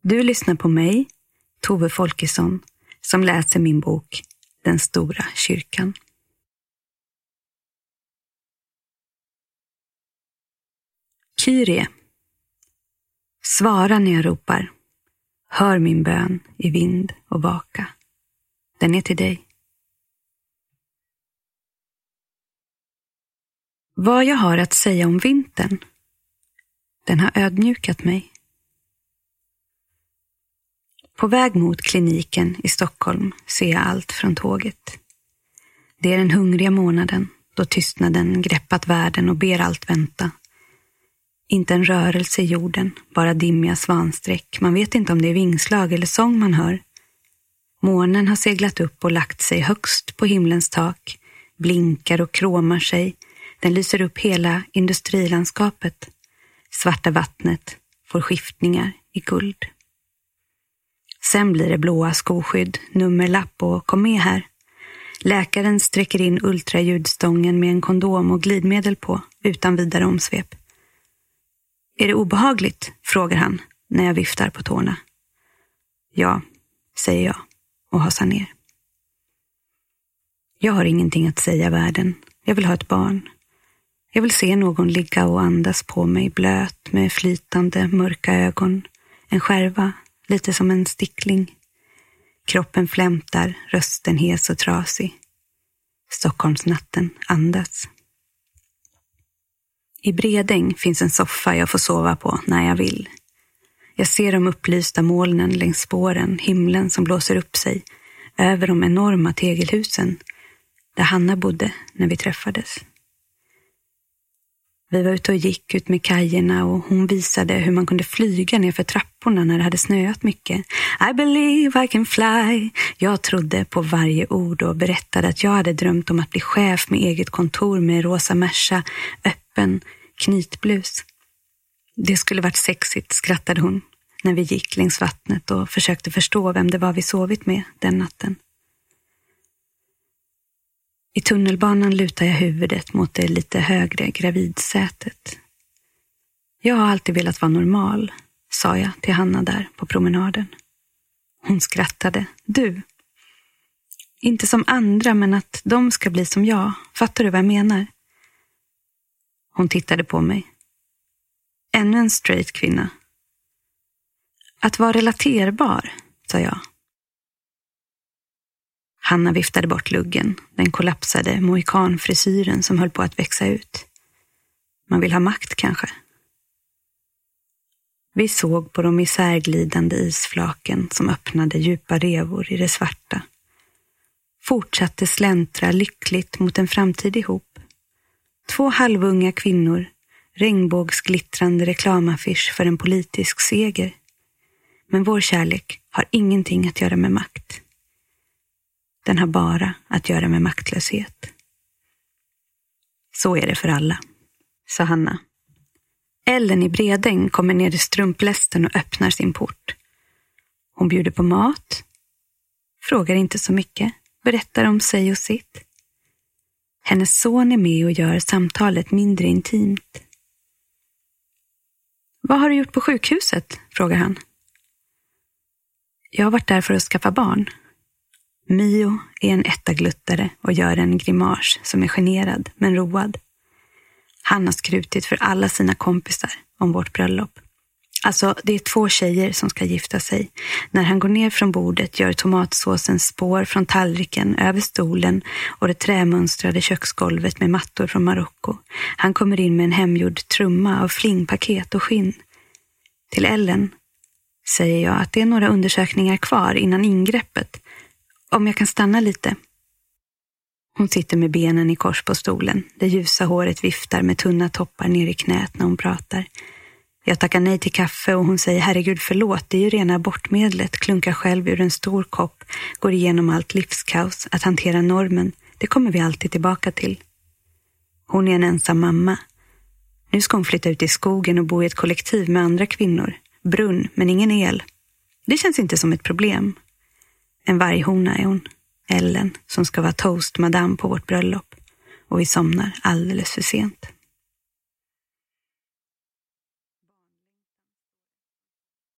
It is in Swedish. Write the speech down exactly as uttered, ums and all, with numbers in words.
Du lyssnar på mig, Tove Folkesson, som läser min bok Den stora kyrkan. Kyrie. Svara när jag ropar. Hör min bön i vind och vaka. Den är till dig. Vad jag har att säga om vintern. Den har ödmjukat mig. På väg mot kliniken i Stockholm ser jag allt från tåget. Det är den hungriga månaden då tystnaden greppat världen och ber allt vänta. Inte en rörelse i jorden, bara dimmiga svansträck. Man vet inte om det är vingslag eller sång man hör. Månen har seglat upp och lagt sig högst på himlens tak, blinkar och kråmar sig. Den lyser upp hela industrilandskapet. Svarta vattnet får skiftningar i guld. Sen blir det blåa skoskydd, nummerlapp och kom med här. Läkaren sträcker in ultraljudstången med en kondom och glidmedel på, utan vidare omsvep. Är det obehagligt? Frågar han när jag viftar på tårna. Ja, säger jag och hasar ner. Jag har ingenting att säga världen. Jag vill ha ett barn. Jag vill se någon ligga och andas på mig blöt med flytande mörka ögon. En skärva, lite som en stickling. Kroppen flämtar, rösten hes och trasig. Stockholmsnatten andas. I Bredäng finns en soffa jag får sova på när jag vill. Jag ser de upplysta molnen längs spåren, himlen som blåser upp sig, över de enorma tegelhusen där Hanna bodde när vi träffades. Vi var ute och gick ut med kajerna och hon visade hur man kunde flyga ner för trapporna när det hade snöat mycket. I believe I can fly. Jag trodde på varje ord och berättade att jag hade drömt om att bli chef med eget kontor med rosa Merca, öppen knytblus. Det skulle varit sexigt, skrattade hon när vi gick längs vattnet och försökte förstå vem det var vi sovit med den natten. I tunnelbanan lutar jag huvudet mot det lite högre gravidsätet. Jag har alltid velat vara normal, sa jag till Hanna där på promenaden. Hon skrattade. Du? Inte som andra, men att de ska bli som jag. Fattar du vad jag menar? Hon tittade på mig. Ännu en straight kvinna. Att vara relaterbar, sa jag. Hanna viftade bort luggen, den kollapsade mohikanfrisyren som höll på att växa ut. Man vill ha makt kanske. Vi såg på de isärglidande isflaken som öppnade djupa revor i det svarta. Fortsatte släntra lyckligt mot en framtid ihop. Två halvunga kvinnor, regnbågsglittrande reklamaffisch för en politisk seger. Men vår kärlek har ingenting att göra med makt. Den har bara att göra med maktlöshet. Så är det för alla, sa Hanna. Ellen i Bredäng kommer ner i strumplästen och öppnar sin port. Hon bjuder på mat, frågar inte så mycket, berättar om sig och sitt. Hennes son är med och gör samtalet mindre intimt. Vad har du gjort på sjukhuset? Frågar han. Jag har varit där för att skaffa barn. Mio är en ettagluttare och gör en grimas som är generad men road. Han har skrutit för alla sina kompisar om vårt bröllop. Alltså, det är två tjejer som ska gifta sig. När han går ner från bordet gör tomatsåsen spår från tallriken över stolen och det trämönstrade köksgolvet med mattor från Marocko. Han kommer in med en hemgjord trumma av flingpaket och skinn. Till Ellen säger jag att det är några undersökningar kvar innan ingreppet. Om jag kan stanna lite. Hon sitter med benen i kors på stolen. Det ljusa håret viftar med tunna toppar ner i knät när hon pratar. Jag tackar nej till kaffe och hon säger herregud förlåt, det är ju rena abortmedlet, klunkar själv ur en stor kopp, går igenom allt livskaos, att hantera normen, det kommer vi alltid tillbaka till. Hon är en ensam mamma. Nu ska hon flytta ut i skogen och bo i ett kollektiv med andra kvinnor. Brunn, men ingen el. Det känns inte som ett problem. En varghona är hon, Ellen, som ska vara toast madame på vårt bröllop. Och vi somnar alldeles för sent.